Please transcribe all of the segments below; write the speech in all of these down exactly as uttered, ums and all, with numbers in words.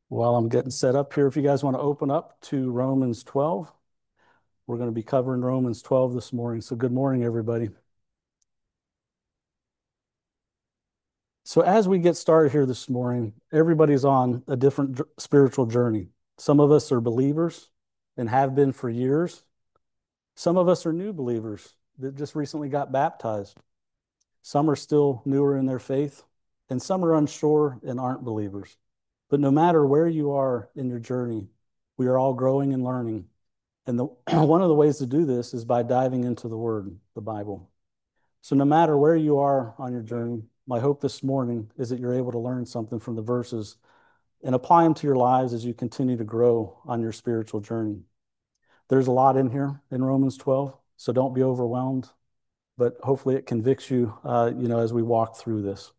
While I'm getting set up here, if you guys want to open up to Romans twelve, we're going to be covering Romans twelve this morning. So good morning, everybody. So as we get started here this morning, everybody's on a different j- spiritual journey. Some of us are believers and have been for years. Some of us are new believers that just recently got baptized. Some are still newer in their faith, and some are unsure and aren't believers. But no matter where you are in your journey, we are all growing and learning. And the, one of the ways to do this is by diving into the Word, the Bible. So no matter where you are on your journey, my hope this morning is that you're able to learn something from the verses and apply them to your lives as you continue to grow on your spiritual journey. There's a lot in here in Romans twelve, so don't be overwhelmed, but hopefully it convicts you, uh, you know, as we walk through this.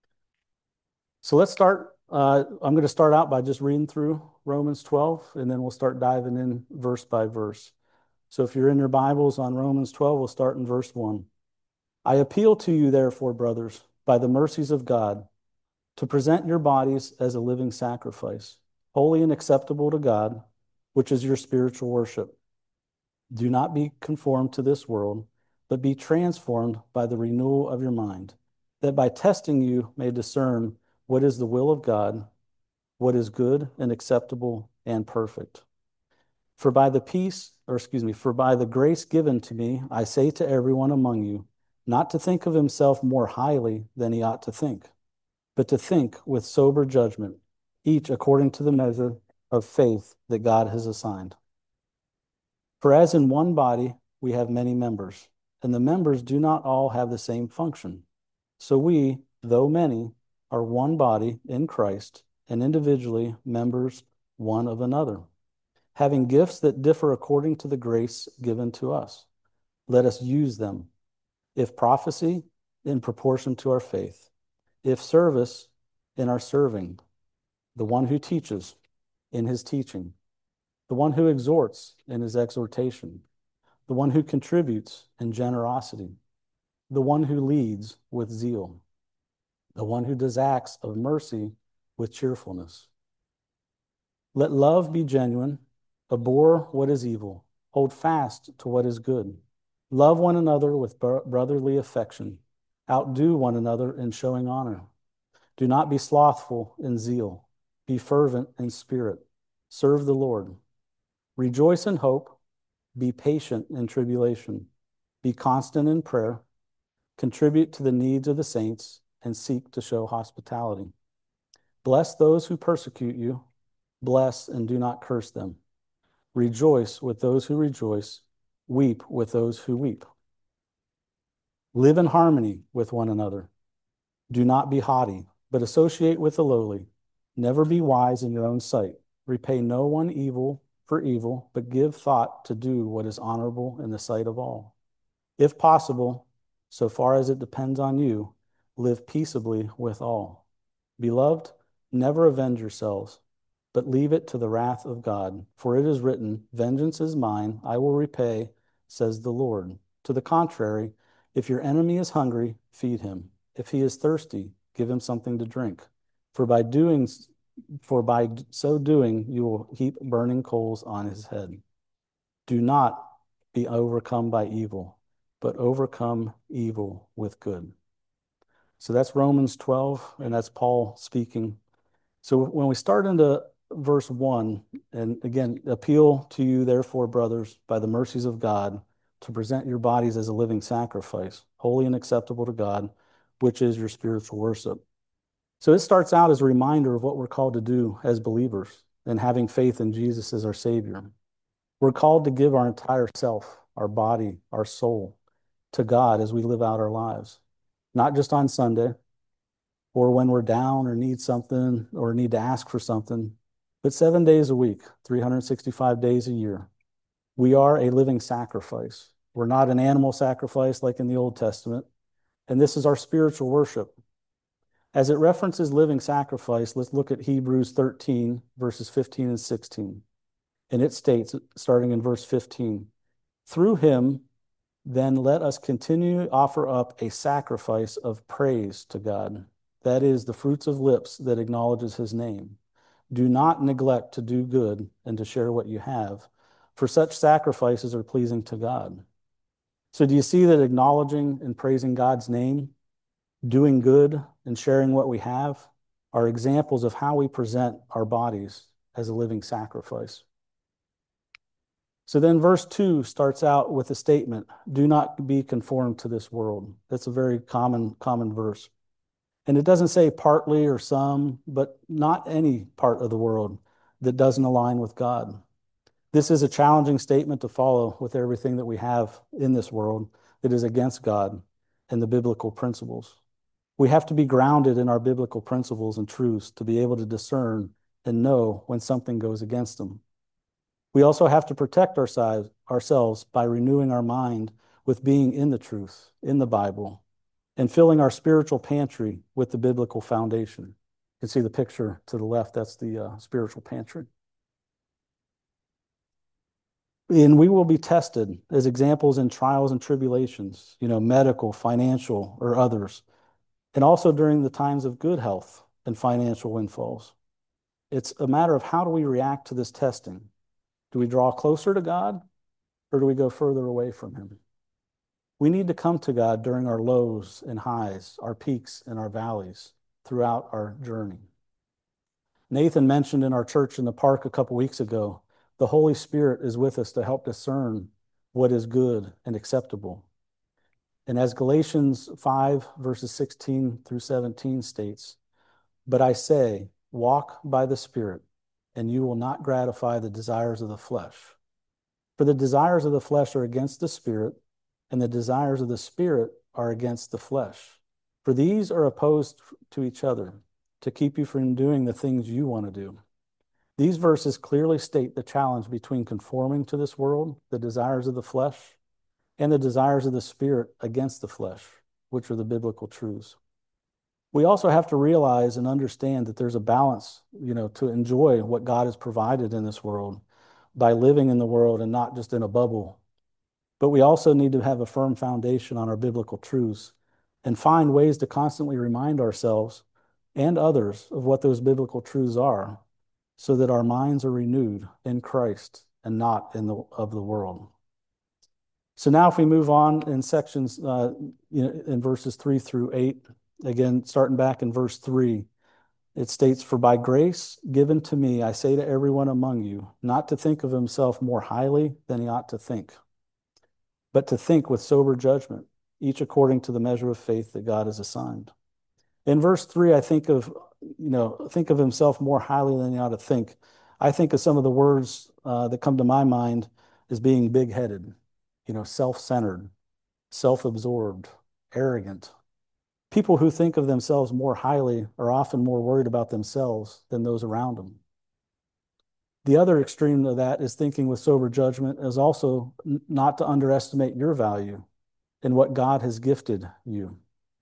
So let's start. Uh, I'm going to start out by just reading through Romans twelve, and then we'll start diving in verse by verse. So if you're in your Bibles on Romans twelve, we'll start in verse one. I appeal to you, therefore, brothers, by the mercies of God, to present your bodies as a living sacrifice, holy and acceptable to God, which is your spiritual worship. Do not be conformed to this world, but be transformed by the renewal of your mind, that by testing you may discern what is the will of God, what is good and acceptable and perfect. For by the peace, or excuse me, for by the grace given to me, I say to everyone among you, not to think of himself more highly than he ought to think, but to think with sober judgment, each according to the measure of faith that God has assigned. For as in one body we have many members, and the members do not all have the same function. So we, though many, are one body in Christ, and individually members one of another, having gifts that differ according to the grace given to us. Let us use them. If prophecy, in proportion to our faith. If service, in our serving. The one who teaches, in his teaching. The one who exhorts, in his exhortation. The one who contributes, in generosity. The one who leads, with zeal. The one who does acts of mercy, with cheerfulness. Let love be genuine. Abhor what is evil. Hold fast to what is good. Love one another with brotherly affection. Outdo one another in showing honor. Do not be slothful in zeal. Be fervent in spirit. Serve the Lord. Rejoice in hope. Be patient in tribulation. Be constant in prayer. Contribute to the needs of the saints and seek to show hospitality. Bless those who persecute you. Bless and do not curse them. Rejoice with those who rejoice. Weep with those who weep. Live in harmony with one another. Do not be haughty, but associate with the lowly. Never be wise in your own sight. Repay no one evil for evil, but give thought to do what is honorable in the sight of all. If possible, so far as it depends on you, live peaceably with all. Beloved, never avenge yourselves, but leave it to the wrath of God. For it is written, vengeance is mine, I will repay, says the Lord. To the contrary, if your enemy is hungry, feed him. If he is thirsty, give him something to drink. For by doing, for by so doing, you will heap burning coals on his head. Do not be overcome by evil, but overcome evil with good. So that's Romans twelve, and that's Paul speaking. So when we start into verse one, and again, appeal to you, therefore, brothers, by the mercies of God, to present your bodies as a living sacrifice, holy and acceptable to God, which is your spiritual worship. So it starts out as a reminder of what we're called to do as believers and having faith in Jesus as our Savior. We're called to give our entire self, our body, our soul, to God as we live out our lives, not just on Sunday, or when we're down or need something or need to ask for something, but seven days a week, three hundred sixty-five days a year. We are a living sacrifice. We're not an animal sacrifice like in the Old Testament. And this is our spiritual worship. As it references living sacrifice, let's look at Hebrews thirteen, verses fifteen and sixteen. And it states, starting in verse fifteen, through him, then let us continue to offer up a sacrifice of praise to God. That is the fruits of lips that acknowledges his name. Do not neglect to do good and to share what you have, for such sacrifices are pleasing to God. So, do you see that acknowledging and praising God's name, doing good, and sharing what we have are examples of how we present our bodies as a living sacrifice? So then verse two starts out with a statement, do not be conformed to this world. That's a very common, common verse. And it doesn't say partly or some, but not any part of the world that doesn't align with God. This is a challenging statement to follow with everything that we have in this world that is against God and the biblical principles. We have to be grounded in our biblical principles and truths to be able to discern and know when something goes against them. We also have to protect ourselves by renewing our mind with being in the truth, in the Bible, and filling our spiritual pantry with the biblical foundation. You can see the picture to the left, that's the uh, spiritual pantry. And we will be tested as examples in trials and tribulations, you know, medical, financial, or others, and also during the times of good health and financial windfalls. It's a matter of how do we react to this testing? Do we draw closer to God or do we go further away from him? We need to come to God during our lows and highs, our peaks and our valleys throughout our journey. Nathan mentioned in our church in the park a couple weeks ago, the Holy Spirit is with us to help discern what is good and acceptable. And as Galatians five, verses sixteen through seventeen states, but I say, walk by the Spirit, and you will not gratify the desires of the flesh. For the desires of the flesh are against the Spirit, and the desires of the Spirit are against the flesh. For these are opposed to each other, to keep you from doing the things you want to do. These verses clearly state the challenge between conforming to this world, the desires of the flesh, and the desires of the Spirit against the flesh, which are the biblical truths. We also have to realize and understand that there's a balance, you know, to enjoy what God has provided in this world by living in the world and not just in a bubble. But we also need to have a firm foundation on our biblical truths and find ways to constantly remind ourselves and others of what those biblical truths are so that our minds are renewed in Christ and not in the of the world. So now if we move on in sections, uh, you know, in verses three through eight, again, starting back in verse three, it states, for by grace given to me, I say to everyone among you, not to think of himself more highly than he ought to think, but to think with sober judgment, each according to the measure of faith that God has assigned. In verse three, I think of, you know, think of himself more highly than he ought to think. I think of some of the words uh, that come to my mind as being big-headed, you know, self-centered, self-absorbed, arrogant. People who think of themselves more highly are often more worried about themselves than those around them. The other extreme of that is thinking with sober judgment is also n- not to underestimate your value and what God has gifted you.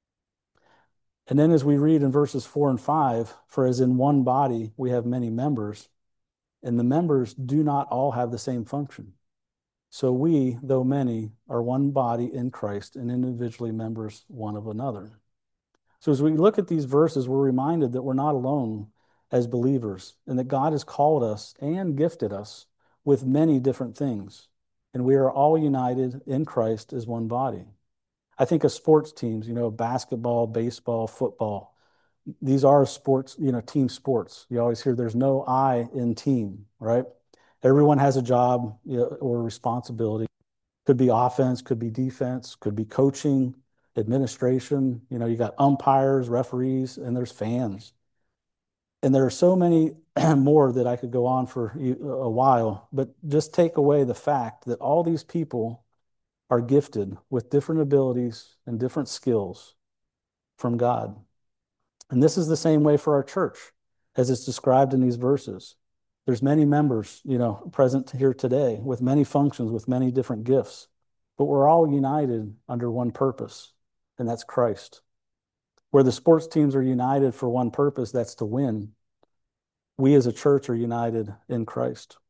And then as we read in verses four and five, for as in one body we have many members, and the members do not all have the same function. So we, though many, are one body in Christ and individually members one of another. So as we look at these verses, we're reminded that we're not alone as believers and that God has called us and gifted us with many different things. And we are all united in Christ as one body. I think of sports teams, you know, basketball, baseball, football. These are sports, you know, team sports. You always hear there's no I in team, right? Everyone has a job, you know, or responsibility. Could be offense, could be defense, could be coaching, administration. You know, you got umpires, referees, and there's fans. And there are so many more that I could go on for a while, but just take away the fact that all these people are gifted with different abilities and different skills from God. And this is the same way for our church as it's described in these verses. There's many members, you know, present here today with many functions, with many different gifts, but we're all united under one purpose, and that's Christ. Where the sports teams are united for one purpose, that's to win. We as a church are united in Christ.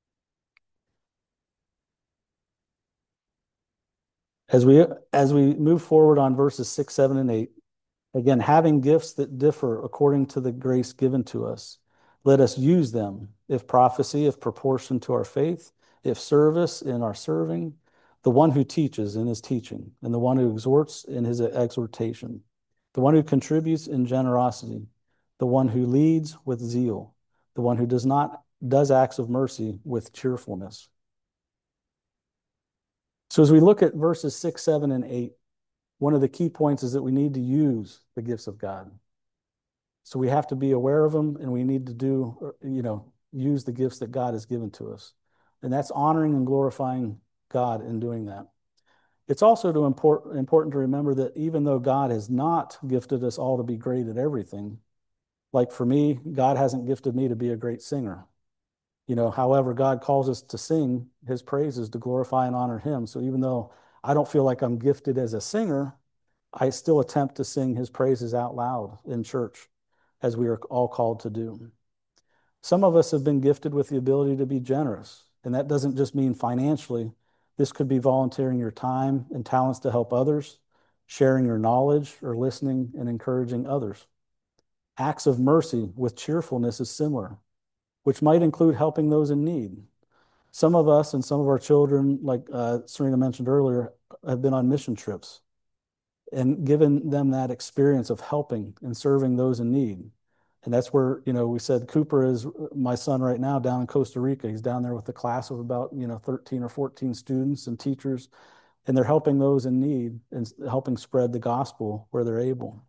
As we as we move forward on verses six, seven, and eight, again, having gifts that differ according to the grace given to us, Let us use them, if prophecy, if proportion to our faith, if service in our serving, the one who teaches in his teaching, and the one who exhorts in his exhortation, the one who contributes in generosity, the one who leads with zeal, the one who does not does acts of mercy with cheerfulness. So as we look at verses six, seven, and eight, one of the key points is that we need to use the gifts of God. So we have to be aware of them, and we need to do, you know, use the gifts that God has given to us. And that's honoring and glorifying God in doing that. It's also to import, important to remember that even though God has not gifted us all to be great at everything, like for me, God hasn't gifted me to be a great singer. You know, however, God calls us to sing his praises to glorify and honor him. So even though I don't feel like I'm gifted as a singer, I still attempt to sing his praises out loud in church, as we are all called to do. Some of us have been gifted with the ability to be generous, and that doesn't just mean financially. This could be volunteering your time and talents to help others, sharing your knowledge, or listening and encouraging others. Acts of mercy with cheerfulness is similar, which might include helping those in need. Some of us and some of our children, like uh, Serena mentioned earlier, have been on mission trips and given them that experience of helping and serving those in need. And that's where, you know, we said Cooper is my son right now down in Costa Rica. He's down there with a class of about, you know, thirteen or fourteen students and teachers, and they're helping those in need and helping spread the gospel where they're able.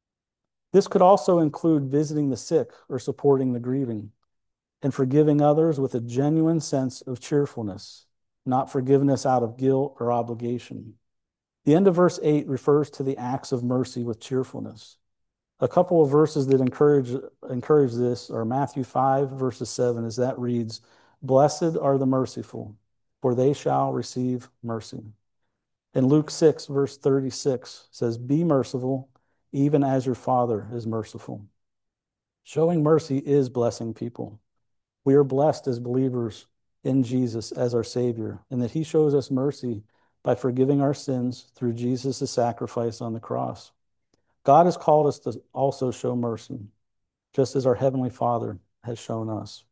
This could also include visiting the sick or supporting the grieving, and forgiving others with a genuine sense of cheerfulness, not forgiveness out of guilt or obligation. The end of verse eight refers to the acts of mercy with cheerfulness. A couple of verses that encourage, encourage this are Matthew five, verses seven, as that reads, "Blessed are the merciful, for they shall receive mercy." And Luke six, verse thirty-six says, "Be merciful, even as your Father is merciful." Showing mercy is blessing people. We are blessed as believers in Jesus as our Savior, and that he shows us mercy by forgiving our sins through Jesus' sacrifice on the cross. God has called us to also show mercy, just as our Heavenly Father has shown us.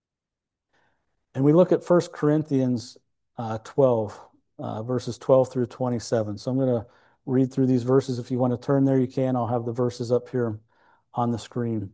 And we look at First Corinthians uh, twelve, uh, verses twelve through twenty-seven. So I'm going to read through these verses. If you want to turn there, you can. I'll have the verses up here on the screen.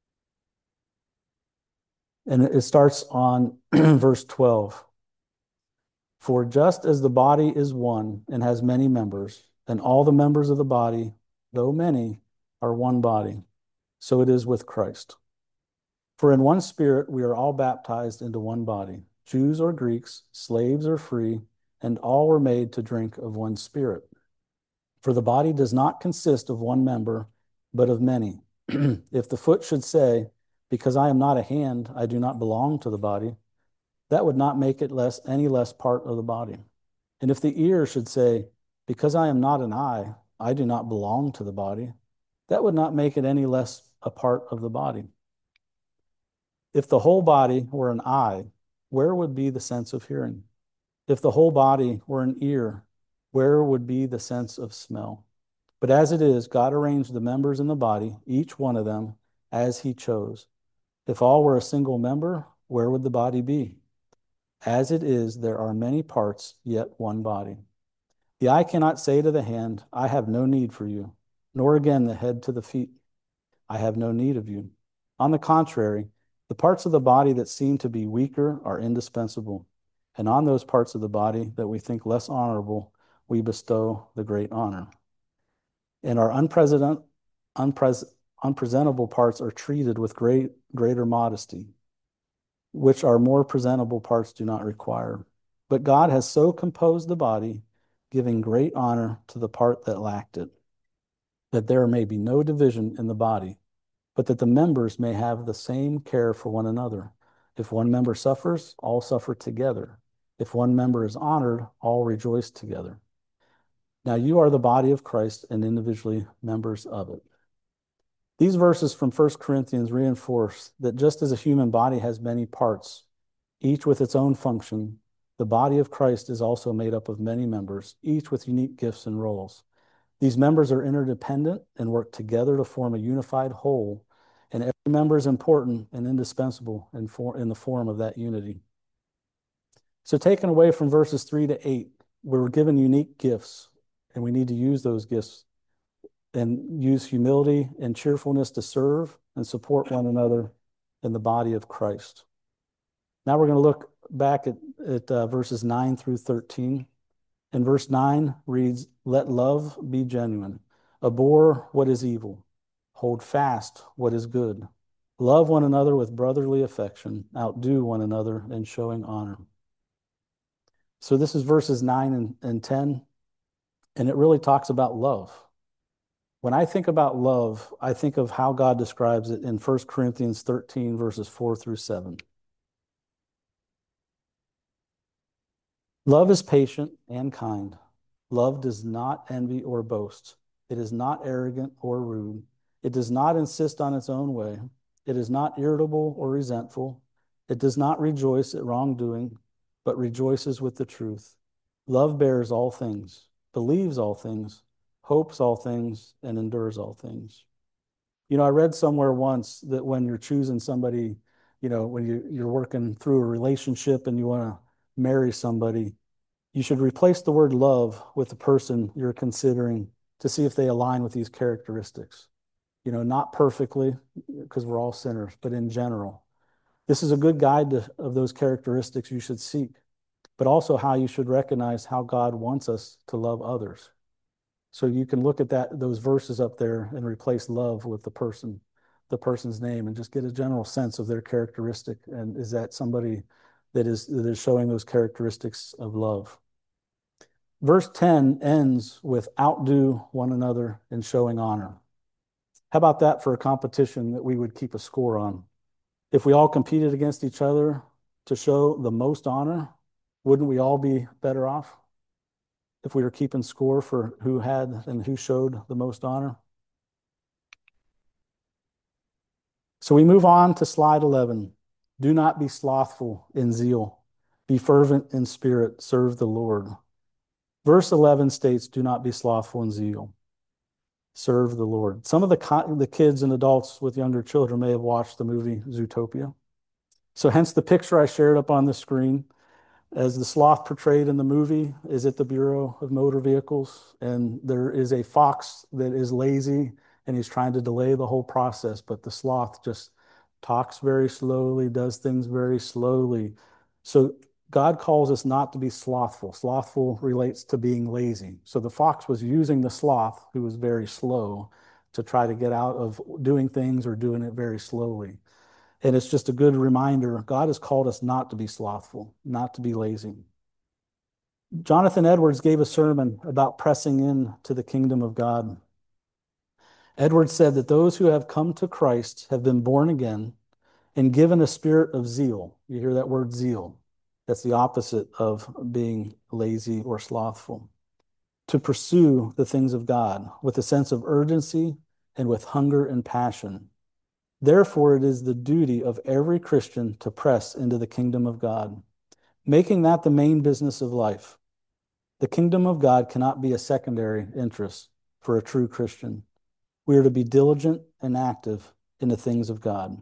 And it starts on verse twelve. "For just as the body is one and has many members, and all the members of the body, though many, are one body, so it is with Christ. For in one Spirit we are all baptized into one body, Jews or Greeks, slaves or free, and all were made to drink of one Spirit. For the body does not consist of one member, but of many. If the foot should say, 'Because I am not a hand, I do not belong to the body,' that would not make it less any less part of the body. And if the ear should say, 'Because I am not an eye, I do not belong to the body,' that would not make it any less a part of the body. If the whole body were an eye, where would be the sense of hearing? If the whole body were an ear, where would be the sense of smell? But as it is, God arranged the members in the body, each one of them, as he chose. If all were a single member, where would the body be? As it is, there are many parts, yet one body. The eye cannot say to the hand, 'I have no need for you,' nor again the head to the feet, 'I have no need of you.' On the contrary, the parts of the body that seem to be weaker are indispensable, and on those parts of the body that we think less honorable, we bestow the great honor. And our unpresent, unpres, unpresentable parts are treated with great, greater modesty, which our more presentable parts do not require. But God has so composed the body, giving great honor to the part that lacked it, that there may be no division in the body, but that the members may have the same care for one another. If one member suffers, all suffer together. If one member is honored, all rejoice together. Now you are the body of Christ and individually members of it." These verses from First Corinthians reinforce that just as a human body has many parts, each with its own function, the body of Christ is also made up of many members, each with unique gifts and roles. These members are interdependent and work together to form a unified whole And every member is important and indispensable in, for, in the form of that unity. So taken away from verses three to eight, we're given unique gifts, and we need to use those gifts and use humility and cheerfulness to serve and support one another in the body of Christ. Now we're going to look back at, at uh, verses nine through thirteen. And verse nine reads, "Let love be genuine. Abhor what is evil. Hold fast what is good. Love one another with brotherly affection. Outdo one another in showing honor." So this is verses nine and, and ten, and it really talks about love. When I think about love, I think of how God describes it in First Corinthians thirteen, verses four through seven. Love is patient and kind. Love does not envy or boast. It is not arrogant or rude. It does not insist on its own way. It is not irritable or resentful. It does not rejoice at wrongdoing, but rejoices with the truth. Love bears all things, believes all things, hopes all things, and endures all things. You know, I read somewhere once that when you're choosing somebody, you know, when you, you're working through a relationship and you want to marry somebody, you should replace the word love with the person you're considering to see if they align with these characteristics. You know, not perfectly, because we're all sinners, but in general. This is a good guide to, of those characteristics you should seek, but also how you should recognize how God wants us to love others. So you can look at that those verses up there and replace love with the person, the person's name, and just get a general sense of their characteristic. And is that somebody that is that is showing those characteristics of love? Verse ten ends with outdo one another in showing honor. How about that for a competition that we would keep a score on? If we all competed against each other to show the most honor, wouldn't we all be better off? If we were keeping score for who had and who showed the most honor. So we move on to slide eleven. Do not be slothful in zeal. Be fervent in spirit. Serve the Lord. Verse eleven states, do not be slothful in zeal. Serve the Lord. Some of the, the kids and adults with younger children may have watched the movie Zootopia. So hence the picture I shared up on the screen. As the sloth portrayed in the movie is at the Bureau of Motor Vehicles, and there is a fox that is lazy and he's trying to delay the whole process, but the sloth just talks very slowly, does things very slowly. So God calls us not to be slothful. Slothful relates to being lazy. So the fox was using the sloth, who was very slow, to try to get out of doing things or doing it very slowly. And it's just a good reminder, God has called us not to be slothful, not to be lazy. Jonathan Edwards gave a sermon about pressing in to the kingdom of God. Edwards said that those who have come to Christ have been born again and given a spirit of zeal. You hear that word zeal. That's the opposite of being lazy or slothful. To pursue the things of God with a sense of urgency and with hunger and passion. Therefore, it is the duty of every Christian to press into the kingdom of God, making that the main business of life. The kingdom of God cannot be a secondary interest for a true Christian. We are to be diligent and active in the things of God.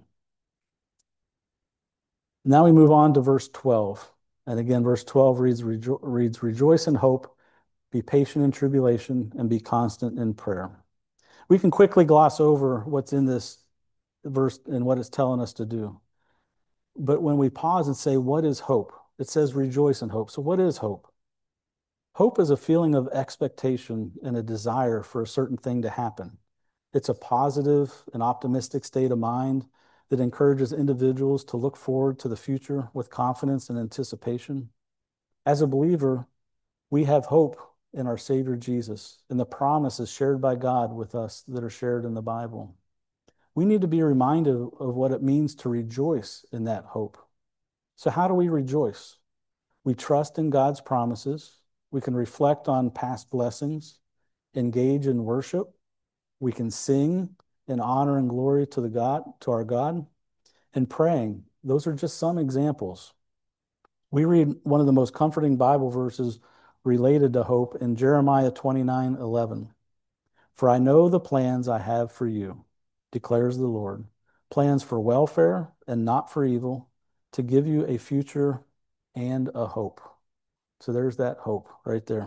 Now we move on to verse twelve. And again, verse twelve reads, Rejo- reads, Rejoice in hope, be patient in tribulation, and be constant in prayer. We can quickly gloss over what's in this verse and what it's telling us to do. But when we pause and say, what is hope? It says rejoice in hope. So what is hope? Hope is a feeling of expectation and a desire for a certain thing to happen. It's a positive and optimistic state of mind that encourages individuals to look forward to the future with confidence and anticipation. As a believer, we have hope in our Savior Jesus and the promises shared by God with us that are shared in the Bible. We need to be reminded of what it means to rejoice in that hope. So how do we rejoice? We trust in God's promises. We can reflect on past blessings, engage in worship. We can sing in honor and glory to the God, to our God, and praying. Those are just some examples. We read one of the most comforting Bible verses related to hope in Jeremiah twenty-nine eleven. For I know the plans I have for you, declares the Lord, plans for welfare and not for evil, to give you a future and a hope. So there's that hope right there.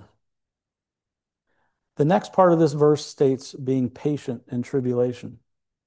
The next part of this verse states being patient in tribulation.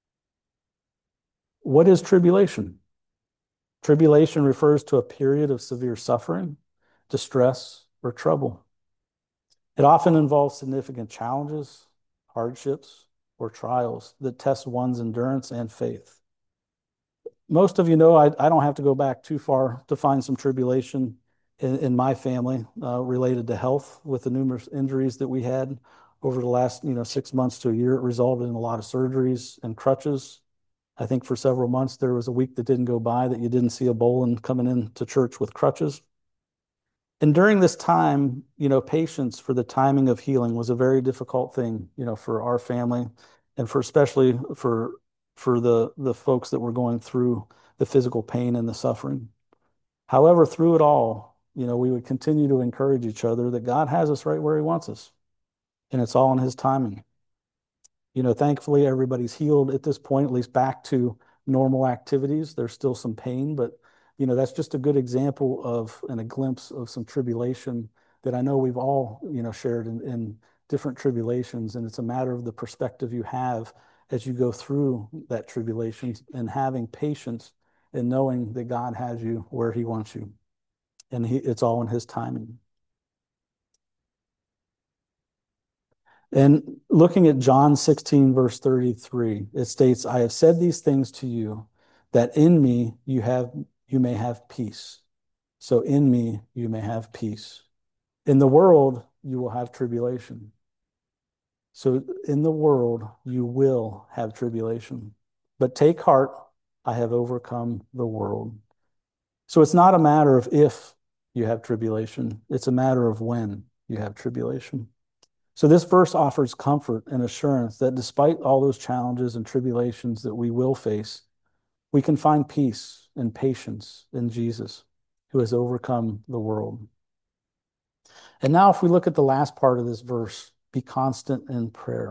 What is tribulation? Tribulation refers to a period of severe suffering, distress, or trouble. It often involves significant challenges, hardships, or trials that test one's endurance and faith. Most of you know I, I don't have to go back too far to find some tribulation in, in my family uh, related to health with the numerous injuries that we had over the last you know six months to a year. It resulted in a lot of surgeries and crutches. I think for several months there was a week that didn't go by that you didn't see a Bolin coming into church with crutches. And during this time, you know, patience for the timing of healing was a very difficult thing, you know, for our family and for especially for for the the folks that were going through the physical pain and the suffering. However, through it all, you know, we would continue to encourage each other that God has us right where he wants us, and it's all in his timing. You know, thankfully everybody's healed at this point, at least back to normal activities. There's still some pain, but you know, that's just a good example of and a glimpse of some tribulation that I know we've all, you know, shared in, in different tribulations. And it's a matter of the perspective you have as you go through that tribulation and having patience and knowing that God has you where he wants you. And he, it's all in his timing. And looking at John sixteen, verse thirty-three, it states, I have said these things to you, that in me you have you may have peace. So in me you may have peace. In the world you will have tribulation. So in the world you will have tribulation. But take heart, I have overcome the world. So it's not a matter of if you have tribulation, it's a matter of when you have tribulation. So this verse offers comfort and assurance that despite all those challenges and tribulations that we will face, we can find peace and patience in Jesus, who has overcome the world. And now if we look at the last part of this verse, be constant in prayer.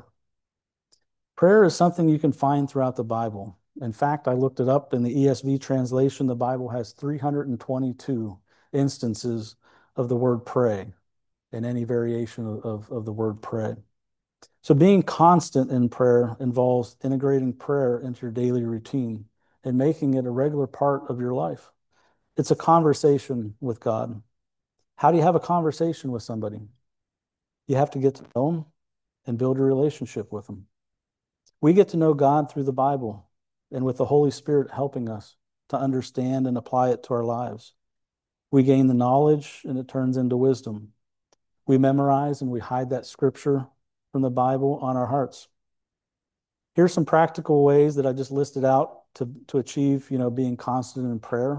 Prayer is something you can find throughout the Bible. In fact, I looked it up in the E S V translation. The Bible has three hundred twenty-two instances of the word pray and any variation of, of, of the word pray. So being constant in prayer involves integrating prayer into your daily routine and making it a regular part of your life. It's a conversation with God. How do you have a conversation with somebody? You have to get to know them and build a relationship with them. We get to know God through the Bible and with the Holy Spirit helping us to understand and apply it to our lives. We gain the knowledge and it turns into wisdom. We memorize and we hide that scripture from the Bible on our hearts. Here's some practical ways that I just listed out to, to achieve, you know, being constant in prayer.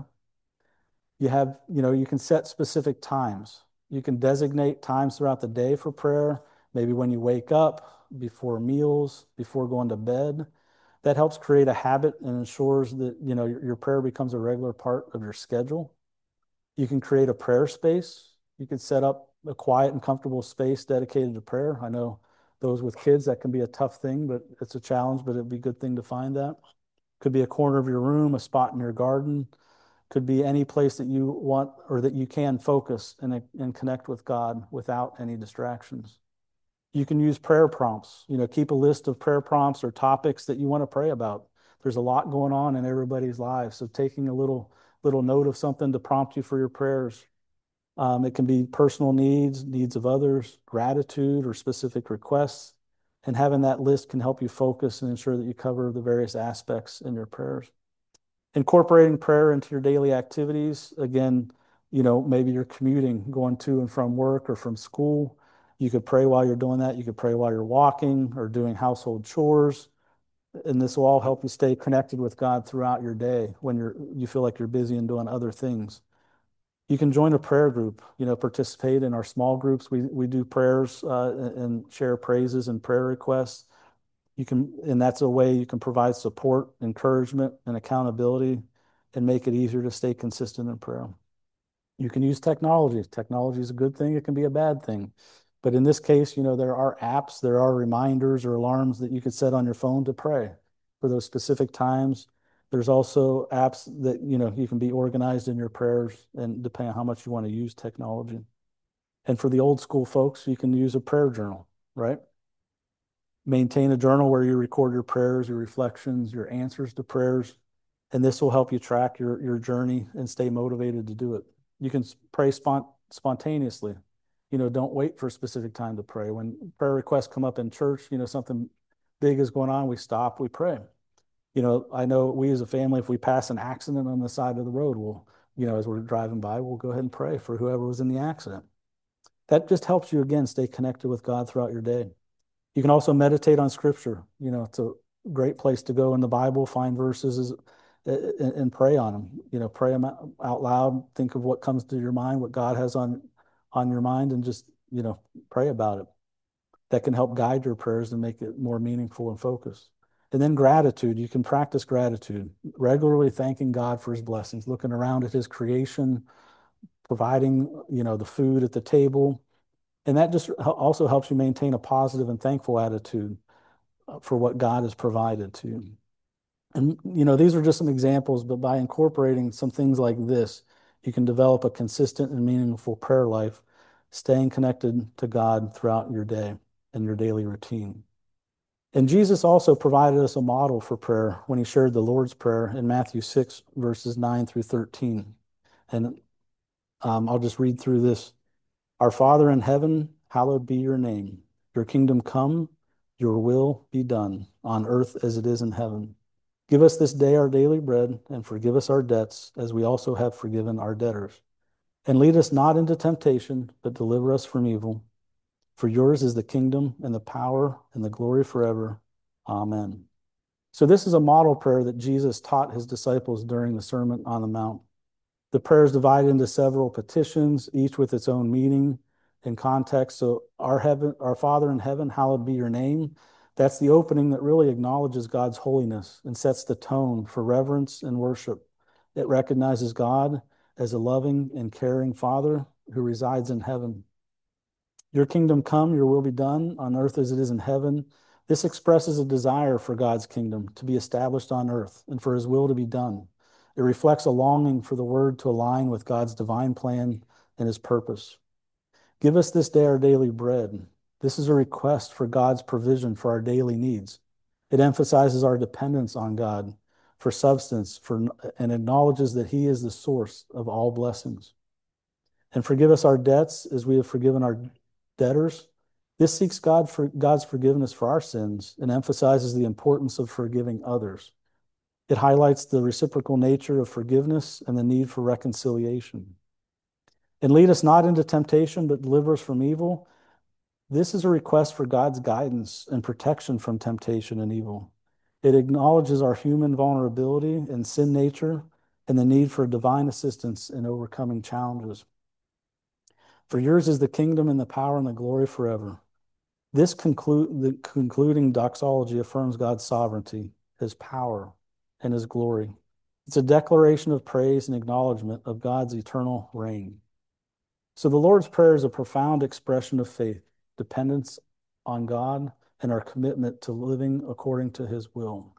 You have, you know, you can set specific times. You can designate times throughout the day for prayer, maybe when you wake up, before meals, before going to bed. That helps create a habit and ensures that, you know, your, your prayer becomes a regular part of your schedule. You can create a prayer space. You can set up a quiet and comfortable space dedicated to prayer. I know those with kids, that can be a tough thing, but it's a challenge, but it'd be a good thing to find that. Could be a corner of your room, a spot in your garden. Could be any place that you want or that you can focus and, and connect with God without any distractions. You can use prayer prompts. You know, keep a list of prayer prompts or topics that you want to pray about. There's a lot going on in everybody's lives. So taking a little little note of something to prompt you for your prayers. Um, it can be personal needs, needs of others, gratitude, or specific requests. And having that list can help you focus and ensure that you cover the various aspects in your prayers. Incorporating prayer into your daily activities. Again, you know, maybe you're commuting, going to and from work or from school. You could pray while you're doing that. You could pray while you're walking or doing household chores. And this will all help you stay connected with God throughout your day when you're you feel like you're busy and doing other things. You can join a prayer group, you know, participate in our small groups. We we do prayers uh, and share praises and prayer requests. You can, and that's a way you can provide support, encouragement, and accountability and make it easier to stay consistent in prayer. You can use technology. Technology is a good thing. It can be a bad thing. But in this case, you know, there are apps, there are reminders or alarms that you could set on your phone to pray for those specific times. There's also apps that, you know, you can be organized in your prayers and depending on how much you want to use technology. And for the old school folks, you can use a prayer journal, right? Maintain a journal where you record your prayers, your reflections, your answers to prayers, and this will help you track your, your journey and stay motivated to do it. You can pray spont- spontaneously. You know, don't wait for a specific time to pray. When prayer requests come up in church, you know, something big is going on, we stop, we pray. You know, I know we as a family, if we pass an accident on the side of the road, we'll, you know, as we're driving by, we'll go ahead and pray for whoever was in the accident. That just helps you, again, stay connected with God throughout your day. You can also meditate on scripture. You know, it's a great place to go in the Bible, find verses and, and pray on them. You know, pray them out loud. Think of what comes to your mind, what God has on, on your mind, and just, you know, pray about it. That can help guide your prayers and make it more meaningful and focused. And then gratitude. You can practice gratitude, regularly thanking God for his blessings, looking around at his creation, providing, you know, the food at the table. And that just also helps you maintain a positive and thankful attitude for what God has provided to you. And, you know, these are just some examples, but by incorporating some things like this, you can develop a consistent and meaningful prayer life, staying connected to God throughout your day and your daily routine. And Jesus also provided us a model for prayer when he shared the Lord's Prayer in Matthew six, verses nine through thirteen. And um, I'll just read through this. Our Father in heaven, hallowed be your name. Your kingdom come, your will be done, on earth as it is in heaven. Give us this day our daily bread, and forgive us our debts, as we also have forgiven our debtors. And lead us not into temptation, but deliver us from evil. For yours is the kingdom and the power and the glory forever. Amen. So this is a model prayer that Jesus taught his disciples during the Sermon on the Mount. The prayer is divided into several petitions, each with its own meaning and context. So our heaven, our Father in heaven, hallowed be your name. That's the opening that really acknowledges God's holiness and sets the tone for reverence and worship. It recognizes God as a loving and caring Father who resides in heaven. Your kingdom come, your will be done on earth as it is in heaven. This expresses a desire for God's kingdom to be established on earth and for his will to be done. It reflects a longing for the word to align with God's divine plan and his purpose. Give us this day our daily bread. This is a request for God's provision for our daily needs. It emphasizes our dependence on God for substance for, and acknowledges that he is the source of all blessings. And forgive us our debts as we have forgiven our debtors. This seeks God for God's forgiveness for our sins and emphasizes the importance of forgiving others. It highlights the reciprocal nature of forgiveness and the need for reconciliation. And lead us not into temptation, but deliver us from evil. This is a request for God's guidance and protection from temptation and evil. It acknowledges our human vulnerability and sin nature and the need for divine assistance in overcoming challenges. For yours is the kingdom and the power and the glory forever. This conclude, the concluding doxology affirms God's sovereignty, his power, and his glory. It's a declaration of praise and acknowledgement of God's eternal reign. So the Lord's Prayer is a profound expression of faith, dependence on God, and our commitment to living according to his will.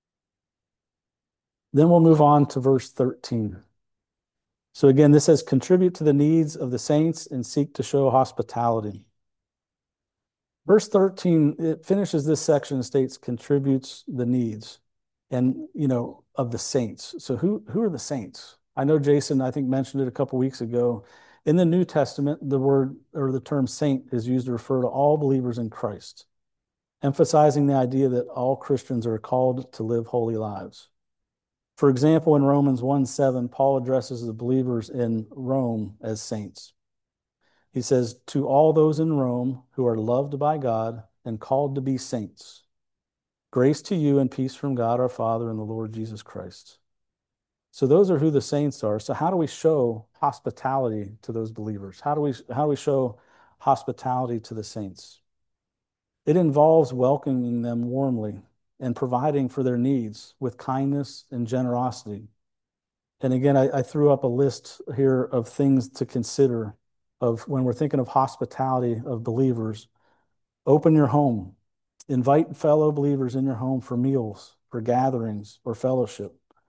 Then we'll move on to verse thirteen. So again, this says, contribute to the needs of the saints and seek to show hospitality. Verse thirteen, it finishes this section and states, contributes the needs and, you know, of the saints. So who, who are the saints? I know Jason, I think, mentioned it a couple weeks ago. In the New Testament, the word or the term saint is used to refer to all believers in Christ, emphasizing the idea that all Christians are called to live holy lives. For example, in Romans one seven, Paul addresses the believers in Rome as saints. He says, to all those in Rome who are loved by God and called to be saints, grace to you and peace from God our Father and the Lord Jesus Christ. So those are who the saints are. So how do we show hospitality to those believers? How do we, how do we show hospitality to the saints? It involves welcoming them warmly and providing for their needs with kindness and generosity. And again, I, I threw up a list here of things to consider of when we're thinking of hospitality of believers. Open your home. Invite fellow believers in your home for meals, for gatherings, or fellowship.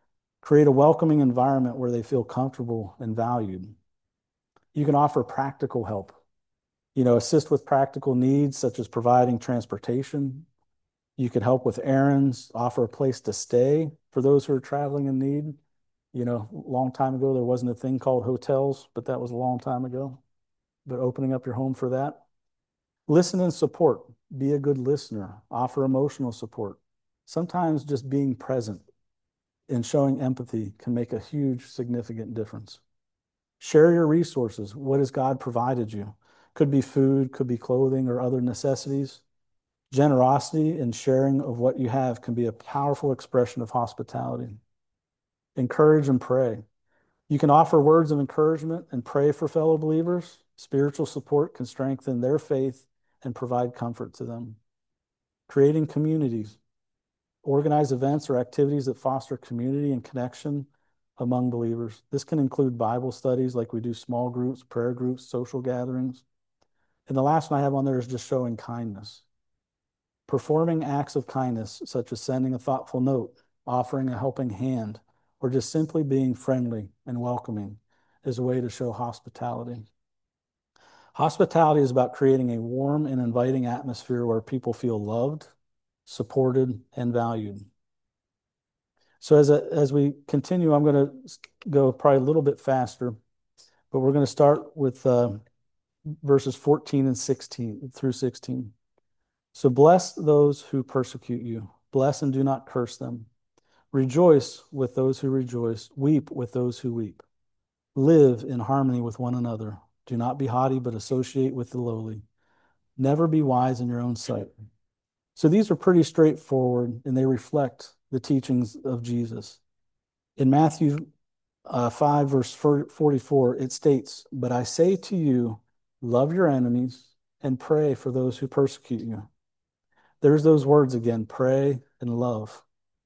Create a welcoming environment where they feel comfortable and valued. You can offer practical help. You know, assist with practical needs such as providing transportation. You could help with errands, offer a place to stay for those who are traveling in need. You know, a long time ago, there wasn't a thing called hotels, but that was a long time ago. But opening up your home for that. Listen and support. Be a good listener. Offer emotional support. Sometimes just being present and showing empathy can make a huge, significant difference. Share your resources. What has God provided you? Could be food, could be clothing, or other necessities. Generosity and sharing of what you have can be a powerful expression of hospitality. Encourage and pray. You can offer words of encouragement and pray for fellow believers. Spiritual support can strengthen their faith and provide comfort to them. Creating communities. Organize events or activities that foster community and connection among believers. This can include Bible studies like we do small groups, prayer groups, social gatherings. And the last one I have on there is just showing kindness. Performing acts of kindness, such as sending a thoughtful note, offering a helping hand, or just simply being friendly and welcoming, is a way to show hospitality. Hospitality is about creating a warm and inviting atmosphere where people feel loved, supported, and valued. So as, a, as we continue, I'm going to go probably a little bit faster, but we're going to start with uh, verses fourteen and sixteen through sixteen. So bless those who persecute you. Bless and do not curse them. Rejoice with those who rejoice. Weep with those who weep. Live in harmony with one another. Do not be haughty, but associate with the lowly. Never be wise in your own sight. So these are pretty straightforward, and they reflect the teachings of Jesus. In Matthew uh, five, verse forty-four, it states, "But I say to you, love your enemies and pray for those who persecute you." There's those words again, pray and love.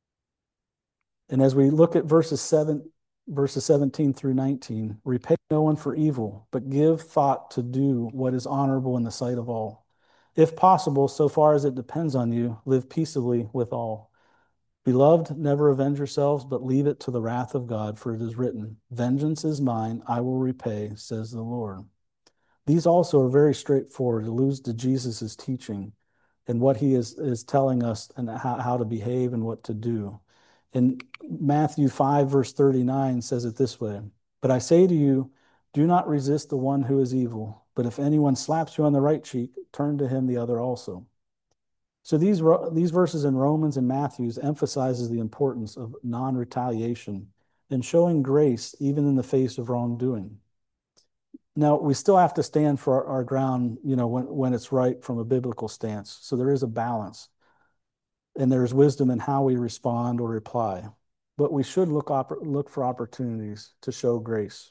And as we look at verses seven, verses seventeen through nineteen, repay no one for evil, but give thought to do what is honorable in the sight of all. If possible, so far as it depends on you, live peaceably with all. Beloved, never avenge yourselves, but leave it to the wrath of God, for it is written, "Vengeance is mine, I will repay, says the Lord." These also are very straightforward, alludes to Jesus' teaching and what he is, is telling us and how, how to behave and what to do. In Matthew five, verse thirty-nine says it this way, "But I say to you, do not resist the one who is evil, but if anyone slaps you on the right cheek, turn to him the other also." So these, these verses in Romans and Matthews emphasizes the importance of non-retaliation and showing grace even in the face of wrongdoing. Now, we still have to stand for our, our ground, you know, when, when it's right from a biblical stance. So there is a balance. And there's wisdom in how we respond or reply. But we should look, look for opportunities to show grace.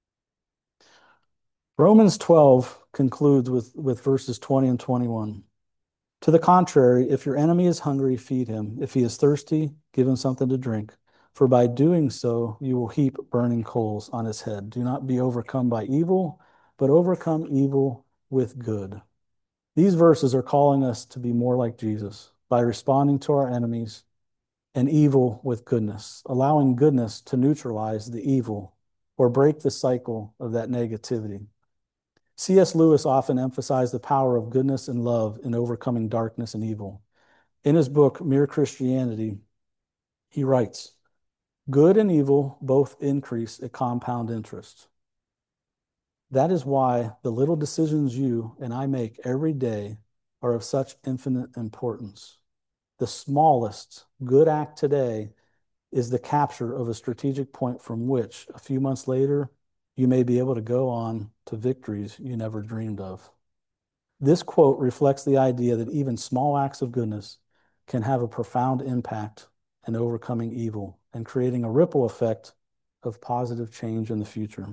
Romans twelve concludes with, with verses twenty and twenty-one. "To the contrary, if your enemy is hungry, feed him. If he is thirsty, give him something to drink. For by doing so, you will heap burning coals on his head. Do not be overcome by evil, but overcome evil with good." These verses are calling us to be more like Jesus by responding to our enemies and evil with goodness, allowing goodness to neutralize the evil or break the cycle of that negativity. C S Lewis often emphasized the power of goodness and love in overcoming darkness and evil. In his book, Mere Christianity, he writes, "Good and evil both increase at compound interest. That is why the little decisions you and I make every day are of such infinite importance. The smallest good act today is the capture of a strategic point from which, a few months later, you may be able to go on to victories you never dreamed of." This quote reflects the idea that even small acts of goodness can have a profound impact in overcoming evil and creating a ripple effect of positive change in the future.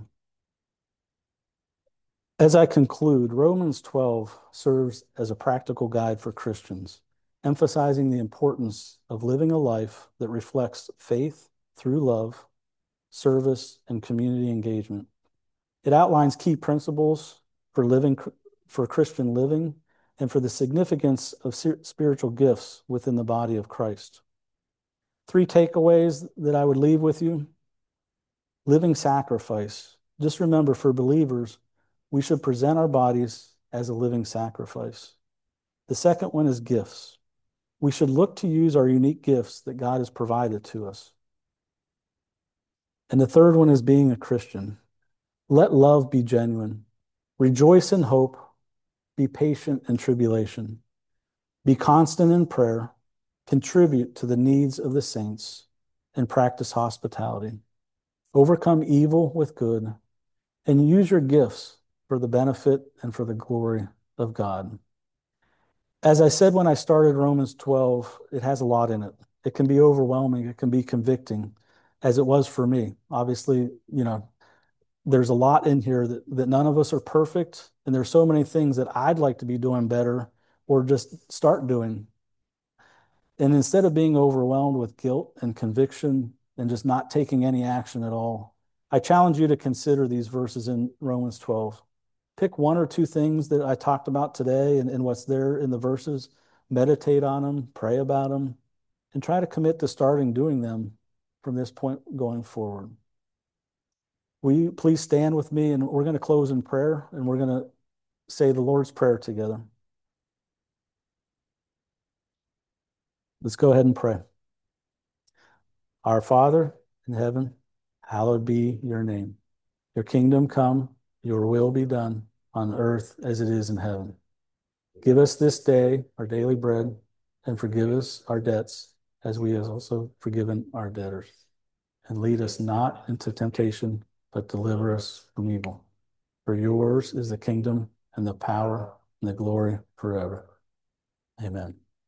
As I conclude, Romans twelve serves as a practical guide for Christians, emphasizing the importance of living a life that reflects faith through love, service, and community engagement. It outlines key principles for living, for Christian living, and for the significance of spiritual gifts within the body of Christ. Three takeaways that I would leave with you. Living sacrifice. Just remember, for believers, we should present our bodies as a living sacrifice. The second one is gifts. We should look to use our unique gifts that God has provided to us. And the third one is being a Christian. Let love be genuine. Rejoice in hope. Be patient in tribulation. Be constant in prayer. Contribute to the needs of the saints and practice hospitality. Overcome evil with good and use your gifts for the benefit and for the glory of God. As I said when I started Romans twelve, it has a lot in it. It can be overwhelming. It can be convicting, as it was for me. Obviously, you know, there's a lot in here that, that none of us are perfect. And there's so many things that I'd like to be doing better or just start doing. And instead of being overwhelmed with guilt and conviction and just not taking any action at all, I challenge you to consider these verses in Romans twelve. Pick one or two things that I talked about today and, and what's there in the verses, meditate on them, pray about them, and try to commit to starting doing them from this point going forward. Will you please stand with me, and we're going to close in prayer, and we're going to say the Lord's Prayer together. Let's go ahead and pray. Our Father in heaven, hallowed be your name. Your kingdom come, your will be done on earth as it is in heaven. Give us this day our daily bread, and forgive us our debts as we have also forgiven our debtors. And lead us not into temptation, but deliver us from evil. For yours is the kingdom and the power and the glory forever. Amen.